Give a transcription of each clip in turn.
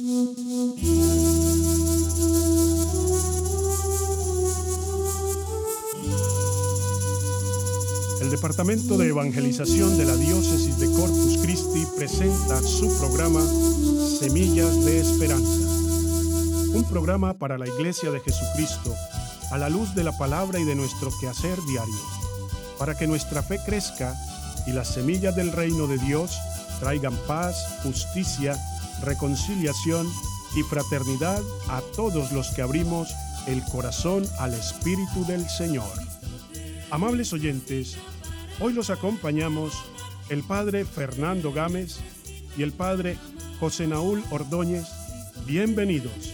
El Departamento de Evangelización de la Diócesis de Corpus Christi presenta su programa Semillas de Esperanza. Un programa para la Iglesia de Jesucristo a la luz de la palabra y de nuestro quehacer diario, para que nuestra fe crezca y las semillas del reino de Dios traigan paz, justicia, reconciliación y fraternidad a todos los que abrimos el corazón al Espíritu del Señor. Amables oyentes, hoy los acompañamos el Padre Fernando Gámez y el Padre José Naúl Ordóñez. Bienvenidos.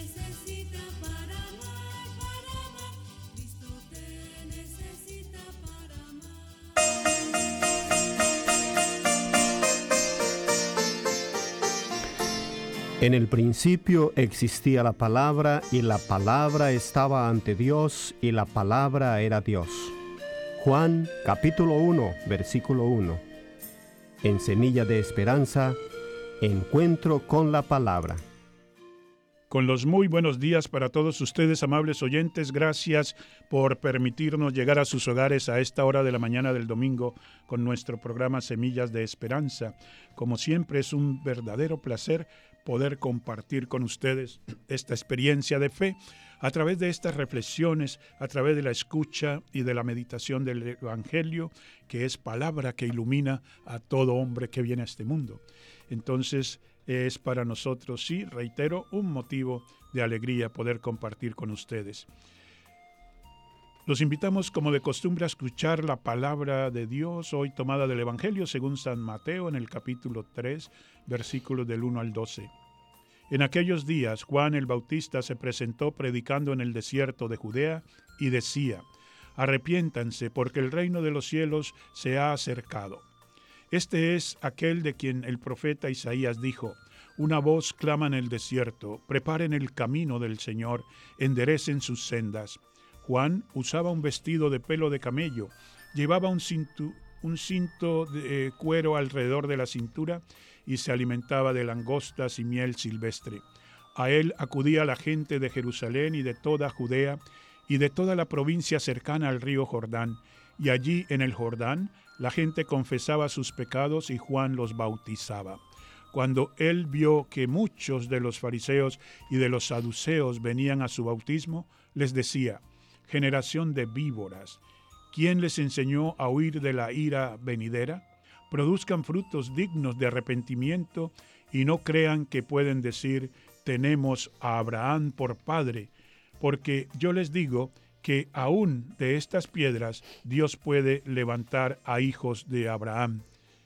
En el principio existía la palabra, y la palabra estaba ante Dios, y la palabra era Dios. Juan, capítulo 1, versículo 1. En Semilla de Esperanza, encuentro con la palabra. Con los muy buenos días para todos ustedes, amables oyentes. Gracias por permitirnos llegar a sus hogares a esta hora de la mañana del domingo con nuestro programa Semillas de Esperanza. Como siempre, es un verdadero placer poder compartir con ustedes esta experiencia de fe a través de estas reflexiones, a través de la escucha y de la meditación del Evangelio, que es palabra que ilumina a todo hombre que viene a este mundo. Entonces, es para nosotros, sí, reitero, un motivo de alegría poder compartir con ustedes. Los invitamos, como de costumbre, a escuchar la palabra de Dios, hoy tomada del Evangelio según San Mateo, en el capítulo 3, versículos del 1 al 12. En aquellos días, Juan el Bautista se presentó predicando en el desierto de Judea y decía: «Arrepiéntanse, porque el reino de los cielos se ha acercado». Este es aquel de quien el profeta Isaías dijo: «Una voz clama en el desierto, preparen el camino del Señor, enderecen sus sendas». Juan usaba un vestido de pelo de camello, llevaba un cinto de cuero alrededor de la cintura y se alimentaba de langostas y miel silvestre. A él acudía la gente de Jerusalén y de toda Judea y de toda la provincia cercana al río Jordán, y allí en el Jordán la gente confesaba sus pecados y Juan los bautizaba. Cuando él vio que muchos de los fariseos y de los saduceos venían a su bautismo, les decía: «Generación de víboras, ¿quién les enseñó a huir de la ira venidera? Produzcan frutos dignos de arrepentimiento y no crean que pueden decir: tenemos a Abraham por padre, porque yo les digo que aún de estas piedras Dios puede levantar a hijos de Abraham.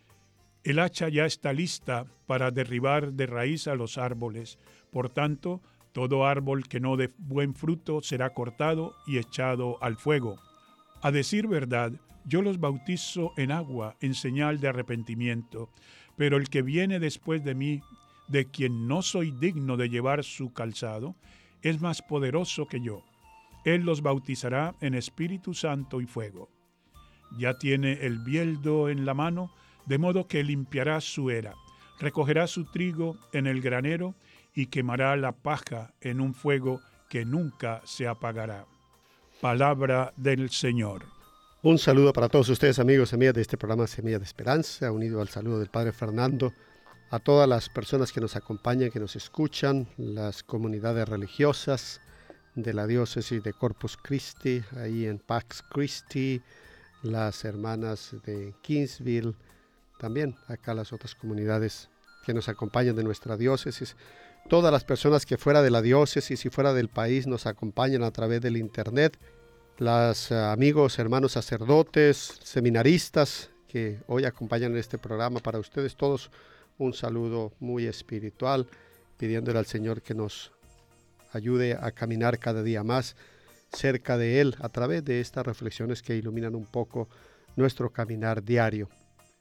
El hacha ya está lista para derribar de raíz a los árboles. Por tanto, todo árbol que no dé buen fruto será cortado y echado al fuego. A decir verdad, yo los bautizo en agua en señal de arrepentimiento, pero el que viene después de mí, de quien no soy digno de llevar su calzado, es más poderoso que yo. Él los bautizará en Espíritu Santo y fuego. Ya tiene el bieldo en la mano, de modo que limpiará su era, recogerá su trigo en el granero y quemará la paja en un fuego que nunca se apagará». Palabra del Señor. Un saludo para todos ustedes, amigos y amigas de este programa Semilla de Esperanza, unido al saludo del Padre Fernando, a todas las personas que nos acompañan, que nos escuchan, las comunidades religiosas de la diócesis de Corpus Christi, ahí en Pax Christi, las hermanas de Kingsville, también acá las otras comunidades que nos acompañan de nuestra diócesis, todas las personas que fuera de la diócesis y fuera del país nos acompañan a través del internet, los amigos, hermanos sacerdotes, seminaristas que hoy acompañan en este programa. Para ustedes todos un saludo muy espiritual, pidiéndole al Señor que nos ayude a caminar cada día más cerca de Él a través de estas reflexiones que iluminan un poco nuestro caminar diario.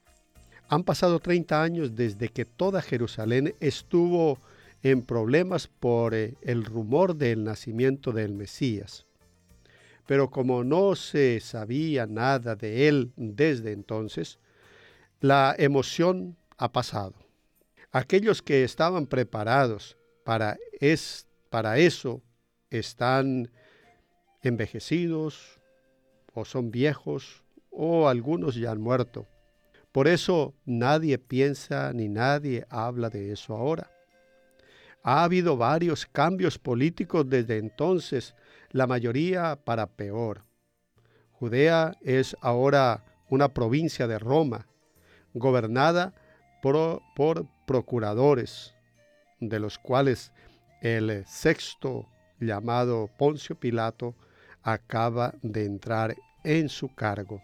Han pasado 30 años desde que toda Jerusalén estuvo en problemas por el rumor del nacimiento del Mesías. Pero como no se sabía nada de él desde entonces, la emoción ha pasado. Aquellos que estaban preparados para eso están envejecidos o son viejos o algunos ya han muerto. Por eso nadie piensa ni nadie habla de eso ahora. Ha habido varios cambios políticos desde entonces, la mayoría para peor. Judea es ahora una provincia de Roma, gobernada por procuradores, de los cuales el sexto, llamado Poncio Pilato, acaba de entrar en su cargo.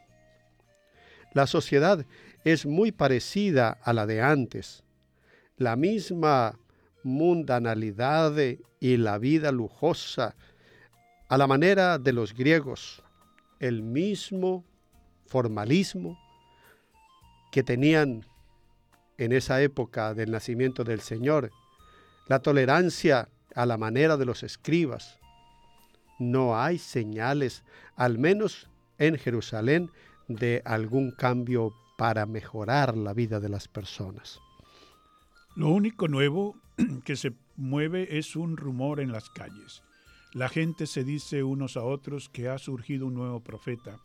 La sociedad es muy parecida a la de antes. La misma mundanalidad y la vida lujosa, a la manera de los griegos, el mismo formalismo que tenían en esa época del nacimiento del Señor, la tolerancia a la manera de los escribas. No hay señales, al menos en Jerusalén, de algún cambio para mejorar la vida de las personas. Lo único nuevo que se mueve es un rumor en las calles. La gente se dice unos a otros que ha surgido un nuevo profeta.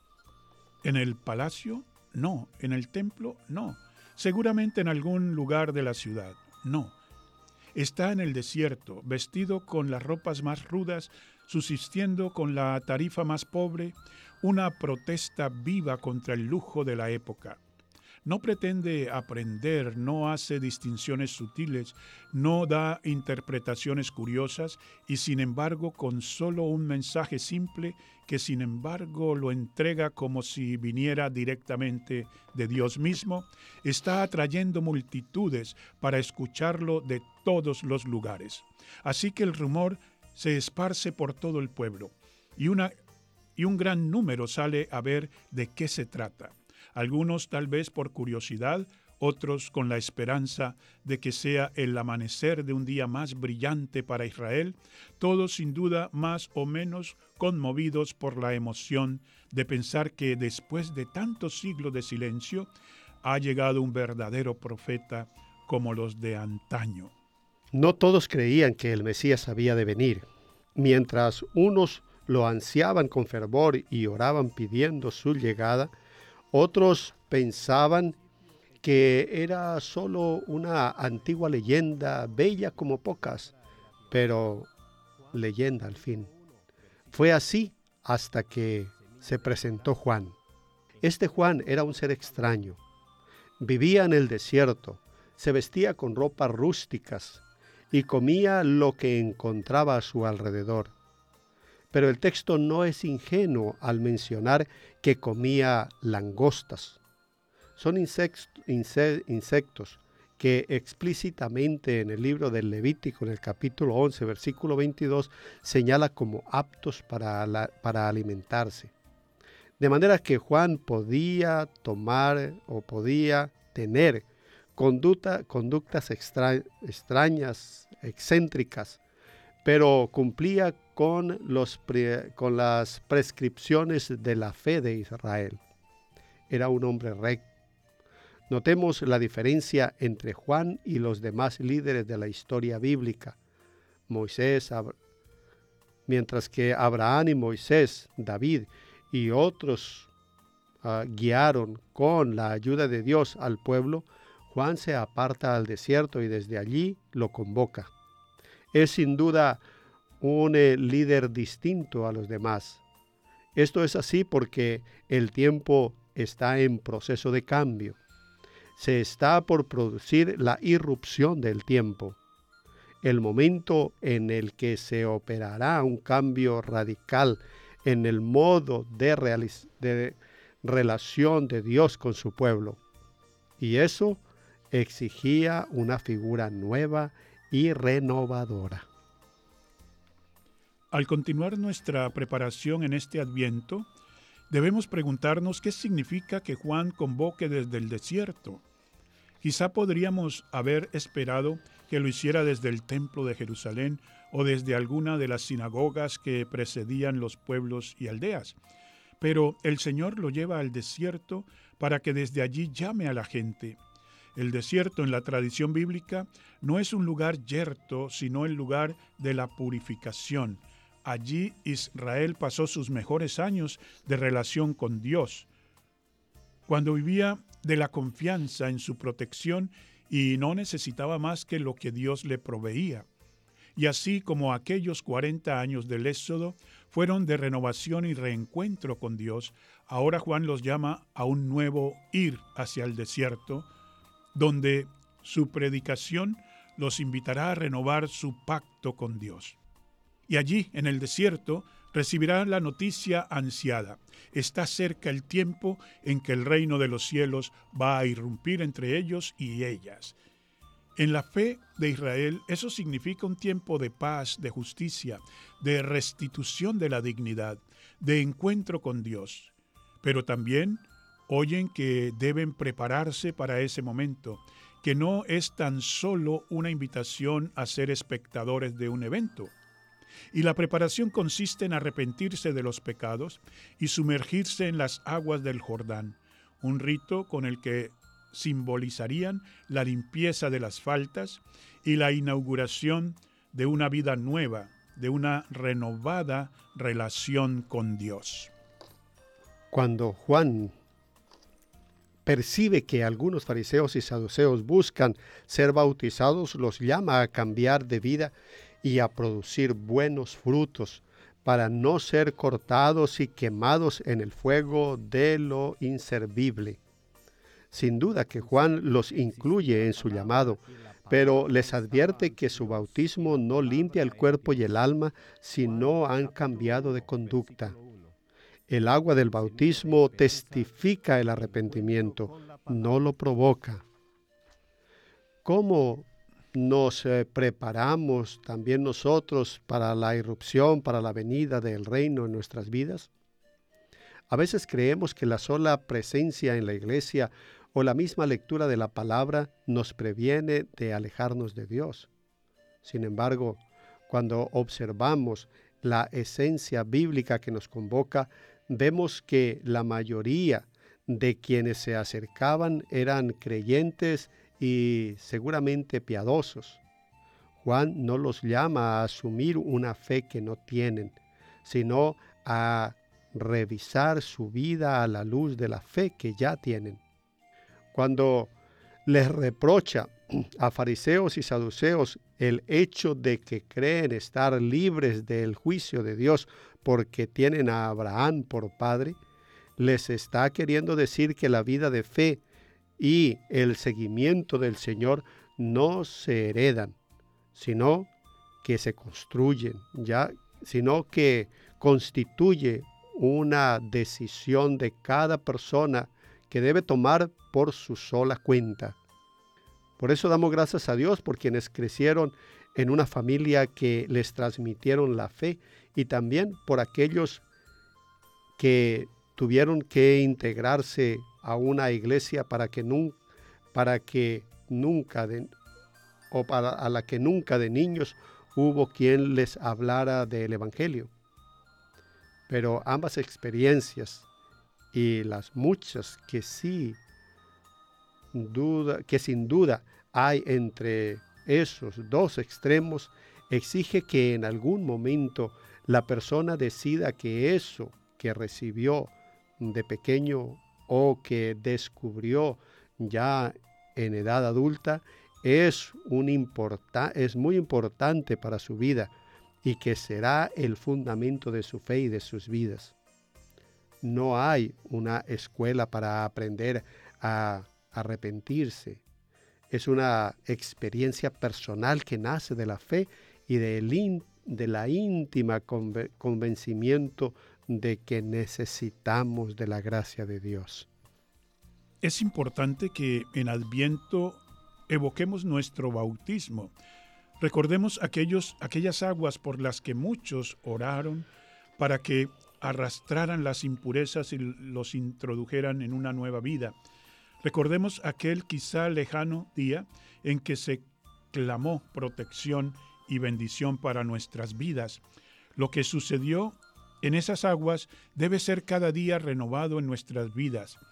¿En el palacio? No. ¿En el templo? No. Seguramente en algún lugar de la ciudad. No. Está en el desierto, vestido con las ropas más rudas, subsistiendo con la tarifa más pobre, una protesta viva contra el lujo de la época. No pretende aprender, no hace distinciones sutiles, no da interpretaciones curiosas y sin embargo con solo un mensaje simple que sin embargo lo entrega como si viniera directamente de Dios mismo, está atrayendo multitudes para escucharlo de todos los lugares. Así que el rumor se esparce por todo el pueblo y un gran número sale a ver de qué se trata. Algunos tal vez por curiosidad, otros con la esperanza de que sea el amanecer de un día más brillante para Israel, todos sin duda más o menos conmovidos por la emoción de pensar que después de tantos siglos de silencio ha llegado un verdadero profeta como los de antaño. No todos creían que el Mesías había de venir. Mientras unos lo ansiaban con fervor y oraban pidiendo su llegada, otros pensaban que era solo una antigua leyenda, bella como pocas, pero leyenda al fin. Fue así hasta que se presentó Juan. Este Juan era un ser extraño. Vivía en el desierto, se vestía con ropas rústicas y comía lo que encontraba a su alrededor. Pero el texto no es ingenuo al mencionar que comía langostas. Son insectos que explícitamente en el libro del Levítico, en el capítulo 11, versículo 22, señala como aptos para alimentarse. De manera que Juan podía tomar o podía tener conductas extrañas, excéntricas, pero cumplía con las prescripciones de la fe de Israel. Era un hombre recto. Notemos la diferencia entre Juan y los demás líderes de la historia bíblica. Mientras que Abraham y Moisés, David y otros guiaron con la ayuda de Dios al pueblo, Juan se aparta al desierto y desde allí lo convoca. Es sin duda un líder distinto a los demás. Esto es así porque el tiempo está en proceso de cambio. Se está por producir la irrupción del tiempo, el momento en el que se operará un cambio radical en el modo de relación de Dios con su pueblo. Y eso exigía una figura nueva y renovadora. Al continuar nuestra preparación en este Adviento, debemos preguntarnos qué significa que Juan convoque desde el desierto. Quizá podríamos haber esperado que lo hiciera desde el templo de Jerusalén o desde alguna de las sinagogas que precedían los pueblos y aldeas. Pero el Señor lo lleva al desierto para que desde allí llame a la gente. El desierto en la tradición bíblica no es un lugar yerto, sino el lugar de la purificación. Allí Israel pasó sus mejores años de relación con Dios, cuando vivía de la confianza en su protección y no necesitaba más que lo que Dios le proveía. Y así como aquellos 40 años del Éxodo fueron de renovación y reencuentro con Dios, ahora Juan los llama a un nuevo ir hacia el desierto, donde su predicación los invitará a renovar su pacto con Dios. Y allí, en el desierto, recibirán la noticia ansiada. Está cerca el tiempo en que el reino de los cielos va a irrumpir entre ellos y ellas. En la fe de Israel, eso significa un tiempo de paz, de justicia, de restitución de la dignidad, de encuentro con Dios. Pero también oyen que deben prepararse para ese momento, que no es tan solo una invitación a ser espectadores de un evento. Y la preparación consiste en arrepentirse de los pecados y sumergirse en las aguas del Jordán, un rito con el que simbolizarían la limpieza de las faltas y la inauguración de una vida nueva, de una renovada relación con Dios. Cuando Juan percibe que algunos fariseos y saduceos buscan ser bautizados, los llama a cambiar de vida y a producir buenos frutos para no ser cortados y quemados en el fuego de lo inservible. Sin duda que Juan los incluye en su llamado, pero les advierte que su bautismo no limpia el cuerpo y el alma si no han cambiado de conducta. El agua del bautismo testifica el arrepentimiento, no lo provoca. ¿Cómo nos preparamos también nosotros para la irrupción, para la venida del reino en nuestras vidas? A veces creemos que la sola presencia en la iglesia o la misma lectura de la palabra nos previene de alejarnos de Dios. Sin embargo, cuando observamos la esencia bíblica que nos convoca, vemos que la mayoría de quienes se acercaban eran creyentes y seguramente piadosos. Juan no los llama a asumir una fe que no tienen, sino a revisar su vida a la luz de la fe que ya tienen. Cuando les reprocha a fariseos y saduceos el hecho de que creen estar libres del juicio de Dios porque tienen a Abraham por padre, les está queriendo decir que la vida de fe y el seguimiento del Señor no se heredan, sino que se construyen, sino que constituye una decisión de cada persona que debe tomar por su sola cuenta. Por eso damos gracias a Dios por quienes crecieron en una familia que les transmitieron la fe y también por aquellos que tuvieron que integrarse a una iglesia a la que nunca de niños hubo quien les hablara del Evangelio. Pero ambas experiencias y las muchas que sin duda hay entre esos dos extremos, exige que en algún momento la persona decida que eso que recibió de pequeño o que descubrió ya en edad adulta es muy importante para su vida y que será el fundamento de su fe y de sus vidas. No hay una escuela para aprender a arrepentirse. Es una experiencia personal que nace de la fe y de la íntima convencimiento de que necesitamos de la gracia de Dios. Es importante que en Adviento evoquemos nuestro bautismo. Recordemos aquellas aguas por las que muchos oraron para que arrastraran las impurezas y los introdujeran en una nueva vida. Recordemos aquel quizá lejano día en que se clamó protección y bendición para nuestras vidas. Lo que sucedió en esas aguas debe ser cada día renovado en nuestras vidas.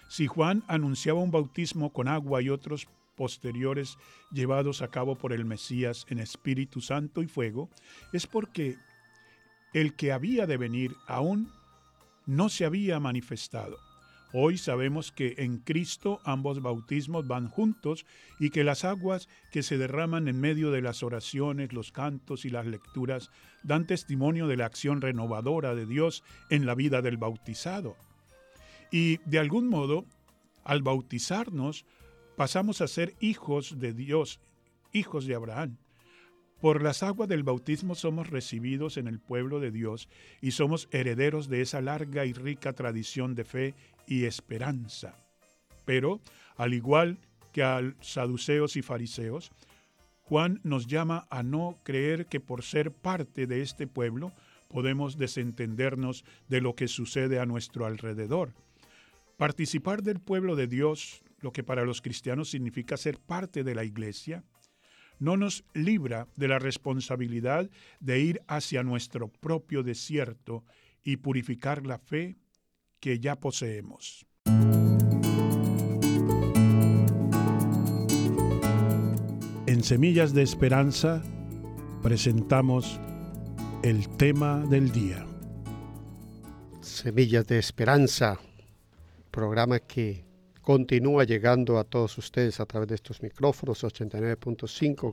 Si Juan anunciaba un bautismo con agua y otros posteriores llevados a cabo por el Mesías en Espíritu Santo y fuego, es porque el que había de venir aún no se había manifestado. Hoy sabemos que en Cristo ambos bautismos van juntos y que las aguas que se derraman en medio de las oraciones, los cantos y las lecturas dan testimonio de la acción renovadora de Dios en la vida del bautizado. Y de algún modo, al bautizarnos, pasamos a ser hijos de Dios, hijos de Abraham. Por las aguas del bautismo somos recibidos en el pueblo de Dios y somos herederos de esa larga y rica tradición de fe y esperanza. Pero, al igual que a saduceos y fariseos, Juan nos llama a no creer que por ser parte de este pueblo podemos desentendernos de lo que sucede a nuestro alrededor. Participar del pueblo de Dios, lo que para los cristianos significa ser parte de la iglesia, no nos libra de la responsabilidad de ir hacia nuestro propio desierto y purificar la fe que ya poseemos. En Semillas de Esperanza presentamos el tema del día. Semillas de Esperanza, programa que continúa llegando a todos ustedes a través de estos micrófonos 89.5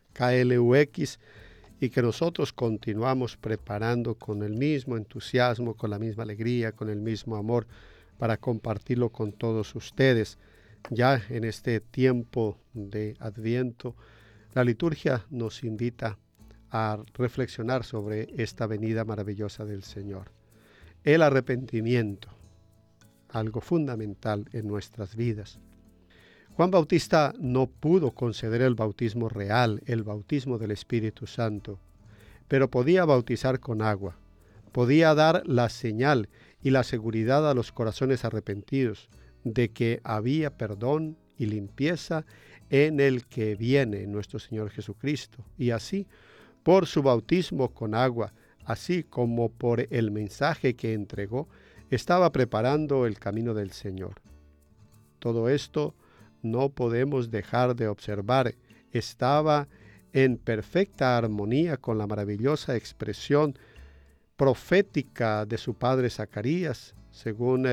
KLUX y que nosotros continuamos preparando con el mismo entusiasmo, con la misma alegría, con el mismo amor para compartirlo con todos ustedes. Ya en este tiempo de Adviento, la liturgia nos invita a reflexionar sobre esta venida maravillosa del Señor. El arrepentimiento, algo fundamental en nuestras vidas. Juan Bautista no pudo conceder el bautismo real, el bautismo del Espíritu Santo, pero podía bautizar con agua, podía dar la señal y la seguridad a los corazones arrepentidos de que había perdón y limpieza en el que viene nuestro Señor Jesucristo, y así, por su bautismo con agua, así como por el mensaje que entregó, estaba preparando el camino del Señor. Todo esto no podemos dejar de observar. Estaba en perfecta armonía con la maravillosa expresión profética de su padre Zacarías, según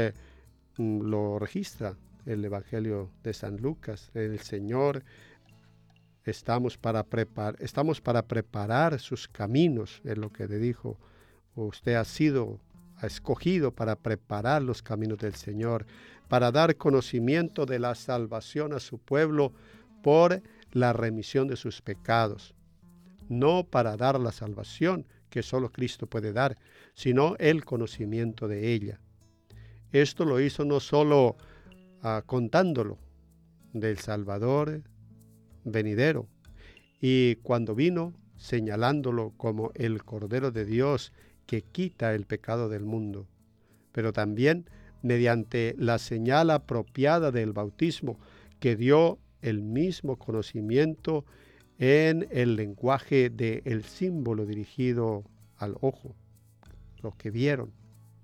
lo registra el Evangelio de San Lucas. El Señor, estamos para preparar sus caminos, es lo que le dijo. Usted ha escogido para preparar los caminos del Señor, para dar conocimiento de la salvación a su pueblo por la remisión de sus pecados. No para dar la salvación que solo Cristo puede dar, sino el conocimiento de ella. Esto lo hizo no solo contándolo del Salvador venidero, y cuando vino señalándolo como el Cordero de Dios que quita el pecado del mundo, pero también mediante la señal apropiada del bautismo que dio el mismo conocimiento en el lenguaje del símbolo dirigido al ojo, lo que vieron.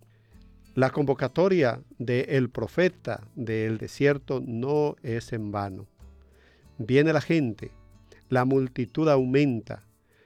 La convocatoria del profeta del desierto no es en vano. Viene la gente, la multitud aumenta,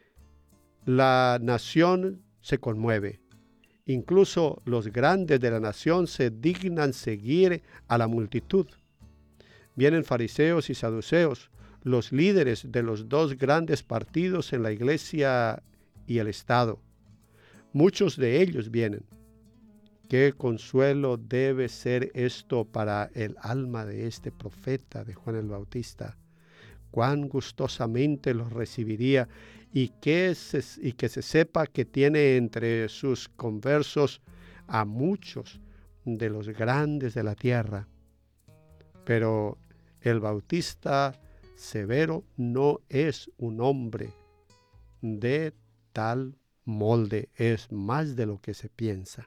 la nación se conmueve. Incluso los grandes de la nación se dignan seguir a la multitud. Vienen fariseos y saduceos, los líderes de los dos grandes partidos en la iglesia y el Estado. Muchos de ellos vienen. Qué consuelo debe ser esto para el alma de este profeta de Juan el Bautista. Cuán gustosamente los recibiría y que se sepa que tiene entre sus conversos a muchos de los grandes de la tierra. Pero el Bautista severo no es un hombre de tal molde, es más de lo que se piensa.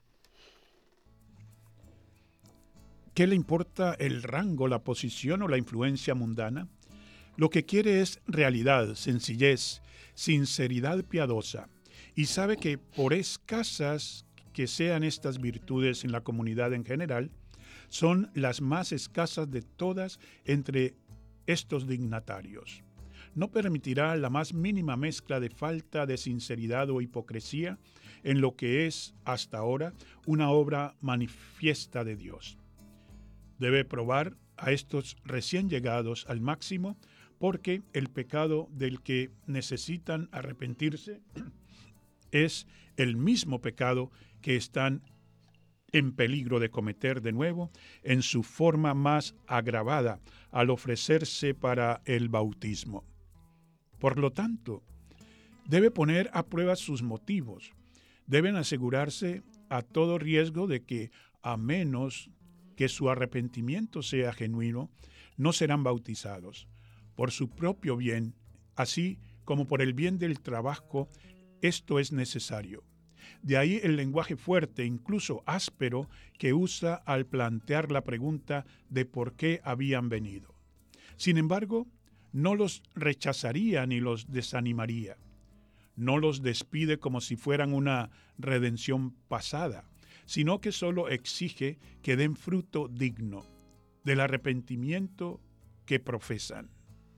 ¿Qué le importa el rango, la posición o la influencia mundana? Lo que quiere es realidad, sencillez, sinceridad piadosa, y sabe que por escasas que sean estas virtudes en la comunidad en general, son las más escasas de todas entre estos dignatarios. No permitirá la más mínima mezcla de falta de sinceridad o hipocresía en lo que es, hasta ahora, una obra manifiesta de Dios. Debe probar a estos recién llegados al máximo, porque el pecado del que necesitan arrepentirse es el mismo pecado que están en peligro de cometer de nuevo en su forma más agravada al ofrecerse para el bautismo. Por lo tanto, debe poner a prueba sus motivos. Deben asegurarse a todo riesgo de que, a menos que su arrepentimiento sea genuino, no serán bautizados. Por su propio bien, así como por el bien del trabajo, esto es necesario. De ahí el lenguaje fuerte, incluso áspero, que usa al plantear la pregunta de por qué habían venido. Sin embargo, no los rechazaría ni los desanimaría. No los despide como si fueran una redención pasada, sino que solo exige que den fruto digno del arrepentimiento que profesan.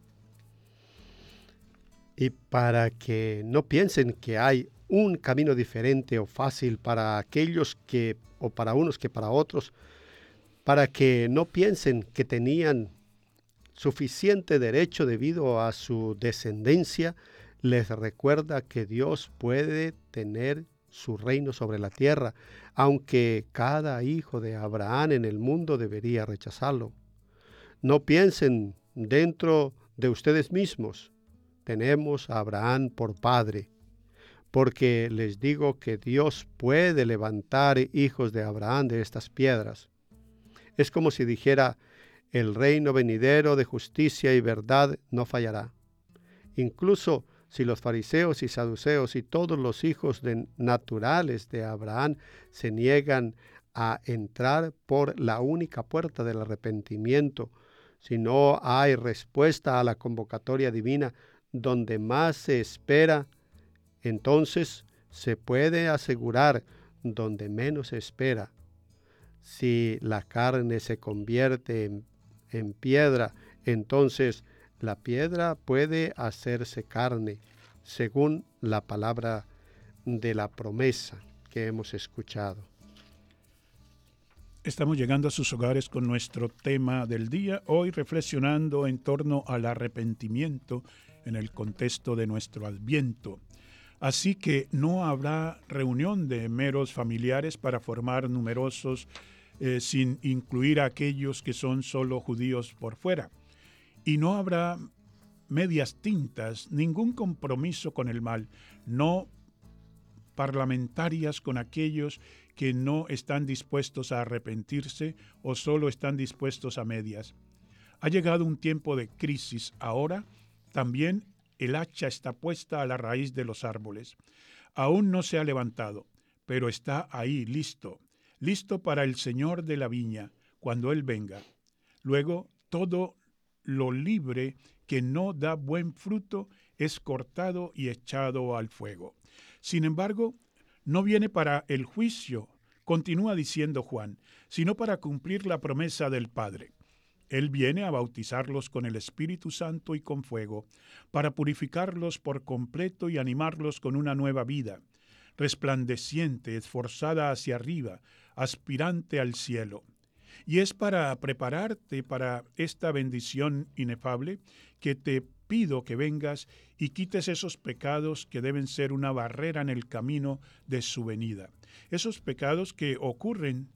Y para que no piensen que hay un camino diferente o fácil para aquellos que, o para unos que para otros, para que no piensen que tenían suficiente derecho debido a su descendencia, les recuerda que Dios puede tener su reino sobre la tierra, aunque cada hijo de Abraham en el mundo debería rechazarlo. No piensen dentro de ustedes mismos, tenemos a Abraham por padre, porque les digo que Dios puede levantar hijos de Abraham de estas piedras. Es como si dijera, el reino venidero de justicia y verdad no fallará. Incluso si los fariseos y saduceos y todos los hijos naturales de Abraham se niegan a entrar por la única puerta del arrepentimiento, si no hay respuesta a la convocatoria divina donde más se espera, entonces se puede asegurar donde menos se espera. Si la carne se convierte en piedra, entonces la piedra puede hacerse carne, según la palabra de la promesa que hemos escuchado. Estamos llegando a sus hogares con nuestro tema del día, hoy reflexionando en torno al arrepentimiento en el contexto de nuestro Adviento. Así que no habrá reunión de meros familiares para formar numerosos sin incluir a aquellos que son solo judíos por fuera. Y no habrá medias tintas, ningún compromiso con el mal, no parlamentarias con aquellos que no están dispuestos a arrepentirse o solo están dispuestos a medias. Ha llegado un tiempo de crisis. Ahora también el hacha está puesta a la raíz de los árboles. Aún no se ha levantado, pero está ahí listo para el Señor de la viña, cuando Él venga. Luego, todo lo libre que no da buen fruto es cortado y echado al fuego. Sin embargo, no viene para el juicio, continúa diciendo Juan, sino para cumplir la promesa del Padre. Él viene a bautizarlos con el Espíritu Santo y con fuego, para purificarlos por completo y animarlos con una nueva vida, resplandeciente, esforzada hacia arriba, aspirante al cielo. Y es para prepararte para esta bendición inefable que te pido que vengas y quites esos pecados que deben ser una barrera en el camino de su venida. Esos pecados que ocurren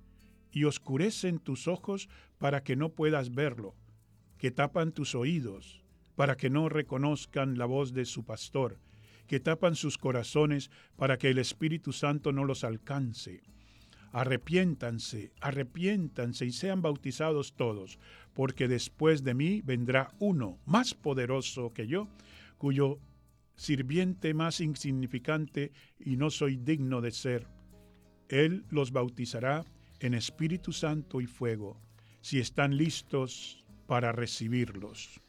y oscurecen tus ojos para que no puedas verlo, que tapan tus oídos para que no reconozcan la voz de su pastor, que tapan sus corazones para que el Espíritu Santo no los alcance. Arrepiéntanse y sean bautizados todos, porque después de mí vendrá uno más poderoso que yo, cuyo sirviente más insignificante y no soy digno de ser. Él los bautizará en Espíritu Santo y fuego, si están listos para recibirlos.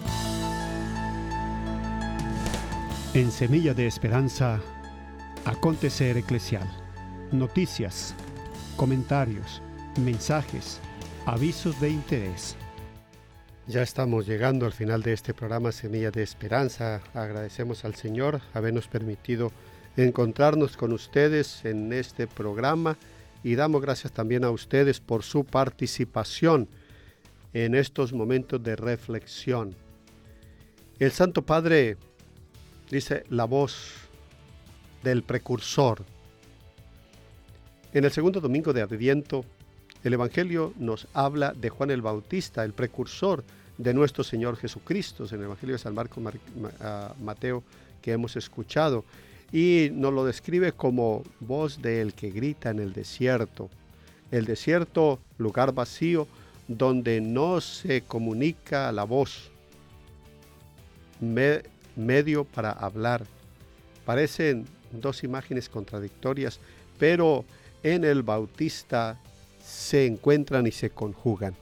En Semilla de Esperanza, acontecer eclesial, noticias, comentarios, mensajes, avisos de interés. Ya estamos llegando al final de este programa Semillas de Esperanza. Agradecemos al Señor habernos permitido encontrarnos con ustedes en este programa y damos gracias también a ustedes por su participación en estos momentos de reflexión. El Santo Padre dice la voz del precursor. En el segundo domingo de Adviento, el Evangelio nos habla de Juan el Bautista, el precursor de nuestro Señor Jesucristo, en el Evangelio de San Marcos, Mateo, que hemos escuchado, y nos lo describe como voz del que grita en el desierto. El desierto, lugar vacío, donde no se comunica la voz, medio para hablar. Parecen dos imágenes contradictorias, pero en el Bautista se encuentran y se conjugan.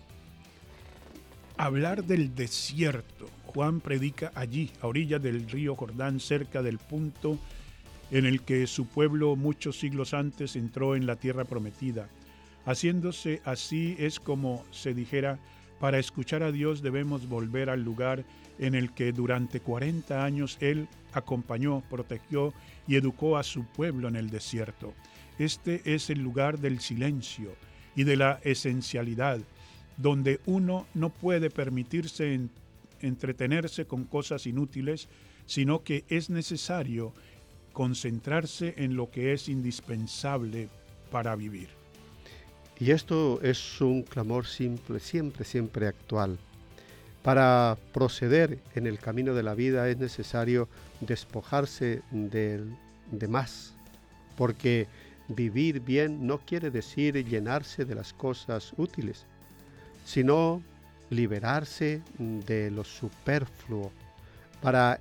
Hablar del desierto. Juan predica allí, a orillas del río Jordán, cerca del punto en el que su pueblo muchos siglos antes entró en la tierra prometida. Haciéndose así es como se dijera, para escuchar a Dios debemos volver al lugar en el que durante 40 años Él acompañó, protegió y educó a su pueblo en el desierto. Este es el lugar del silencio y de la esencialidad, donde uno no puede permitirse entretenerse con cosas inútiles, sino que es necesario concentrarse en lo que es indispensable para vivir. Y esto es un clamor simple, siempre actual. Para proceder en el camino de la vida es necesario despojarse de más, porque vivir bien no quiere decir llenarse de las cosas útiles, sino liberarse de lo superfluo para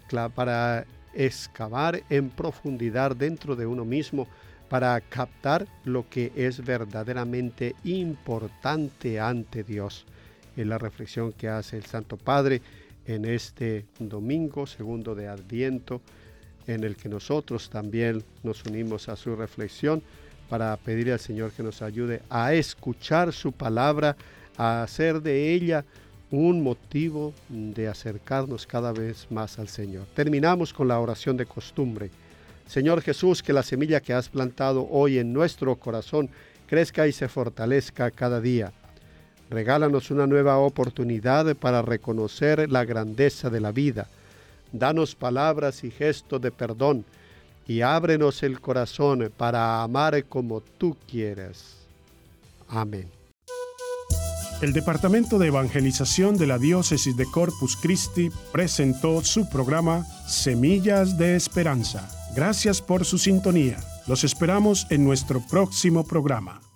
excavar en profundidad dentro de uno mismo, para captar lo que es verdaderamente importante ante Dios. Es la reflexión que hace el Santo Padre en este domingo segundo de Adviento, en el que nosotros también nos unimos a su reflexión para pedirle al Señor que nos ayude a escuchar su palabra, a hacer de ella un motivo de acercarnos cada vez más al Señor. Terminamos con la oración de costumbre. Señor Jesús, que la semilla que has plantado hoy en nuestro corazón crezca y se fortalezca cada día. Regálanos una nueva oportunidad para reconocer la grandeza de la vida. Danos palabras y gestos de perdón y ábrenos el corazón para amar como tú quieres. Amén. El Departamento de Evangelización de la Diócesis de Corpus Christi presentó su programa Semillas de Esperanza. Gracias por su sintonía. Los esperamos en nuestro próximo programa.